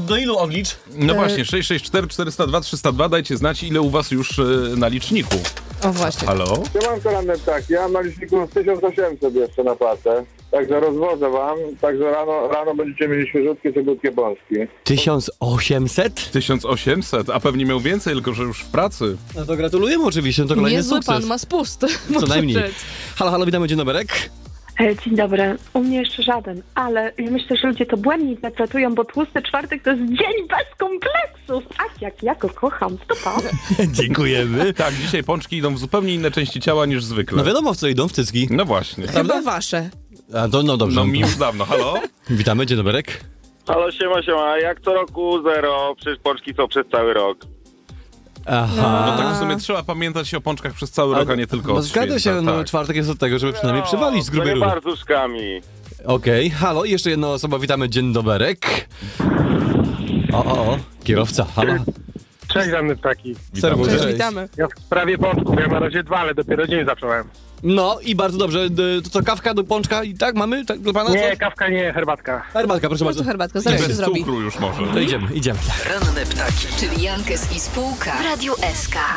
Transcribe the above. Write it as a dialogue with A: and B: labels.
A: do ilu odlicz?
B: No właśnie, 664 402 302, dajcie znać, ile u was już na liczniku.
C: O właśnie.
B: Halo?
D: Siemanko, ranny ptak. Ja mam na liczniku 1800 jeszcze na pracę. Także rozwożę wam. Także rano będziecie mieli świeżutkie, cegutkie pączki.
A: 1800?
B: 1800, a pewnie miał więcej, tylko że już w pracy.
A: No to gratulujemy oczywiście, to kolejny
C: Niezły
A: sukces.
C: pan ma spust.
A: Co najmniej.
C: Rzec.
A: Halo, witamy, dzień doberek.
E: Dzień dobry. U mnie jeszcze żaden, ale ja myślę, że ludzie to błędnie interpretują, bo tłusty czwartek to jest dzień bez kompleksów. Ach, jak ja go kocham, to pan.
A: Dziękujemy.
B: Tak, dzisiaj pączki idą w zupełnie inne części ciała niż zwykle.
A: No wiadomo, w co idą, w cycki.
B: No właśnie.
C: Chyba wasze.
A: A to no dobrze.
B: No mi już dawno, halo?
A: Witamy, dzień doberek.
F: Halo, siema, jak co roku zero, przecież pączki są przez cały rok.
A: Aha.
B: No tak w sumie trzeba pamiętać o pączkach przez cały rok, a nie tylko
A: No
B: od
A: zgadza się,
B: święta,
A: no
B: tak.
A: czwartek jest od tego, żeby przynajmniej przywalić z grubej
F: nie
A: rury.
F: barzuszkami.
A: Okej, halo, jeszcze jedna osoba, witamy, dzień doberek. O, kierowca, halo.
G: Cześć, ranny ptaki.
A: Serwus,
C: Cześć, witamy.
G: Ja w sprawie pączków, ja na razie 2, ale dopiero dzień zacząłem.
A: No i bardzo dobrze, to co, kawka do pączka i tak mamy? Tak, dla pana?
G: Nie,
A: Co?
G: kawka nie, herbatka.
A: Herbatka, proszę
C: No
A: bardzo.
C: to herbatka,
B: I
C: zaraz się
B: bez
C: zrobi.
B: cukru już może.
A: To idziemy.
H: Ranne ptaki.
I: Czyli Jankes i spółka w Radiu SK.